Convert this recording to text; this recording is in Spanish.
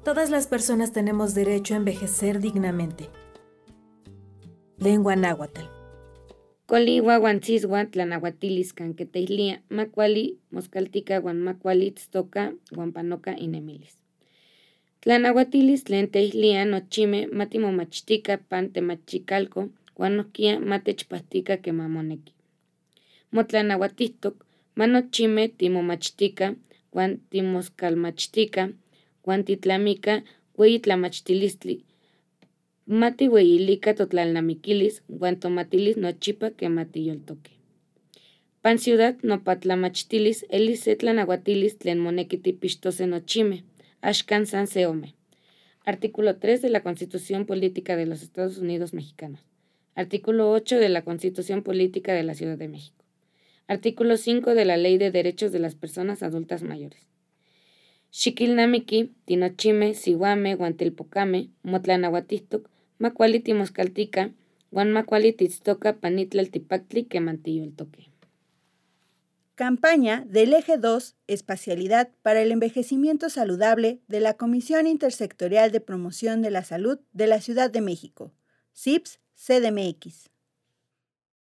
Todas las personas tenemos derecho a envejecer dignamente. Lengua náhuatl. Coliwa guantziswa tlanahuatilis canqueteilia, macuali, moscaltica guan macuali tztoca, guampanoca inemilis. Tlanahuatilis tlen teihlia nochime matimomachtica pan temachicalco, guan nohquia matechpahtica quemamoneki. Motlanahuatihtoc, manochime timomachtica, guan timoscalmachtica, guan titlamica, ueyi tlamachtilistli, mati ueyilica totlalnamiquilis, guan tomatilis nochipa quematiyoltoque. Pan ciudad nopatlamachtilis elis se tlanahuatilis tlen moneki tipixtose nochime, axcan san seome. Artículo 3 de la Constitución Política de los Estados Unidos Mexicanos. Artículo 8 de la Constitución Política de la Ciudad de México. Artículo 5 de la Ley de Derechos de las Personas Adultas Mayores. Xiquilnamiqui, tinochime, sihuame, guantelpocame, motlanahuatihtoc, macuali timoscaltica, guan macuali titztoca panitlaltipactli quemantiyoltoque. Campaña del Eje 2, Espacialidad para el Envejecimiento Saludable de la Comisión Intersectorial de Promoción de la Salud de la Ciudad de México, CIPS-CDMX.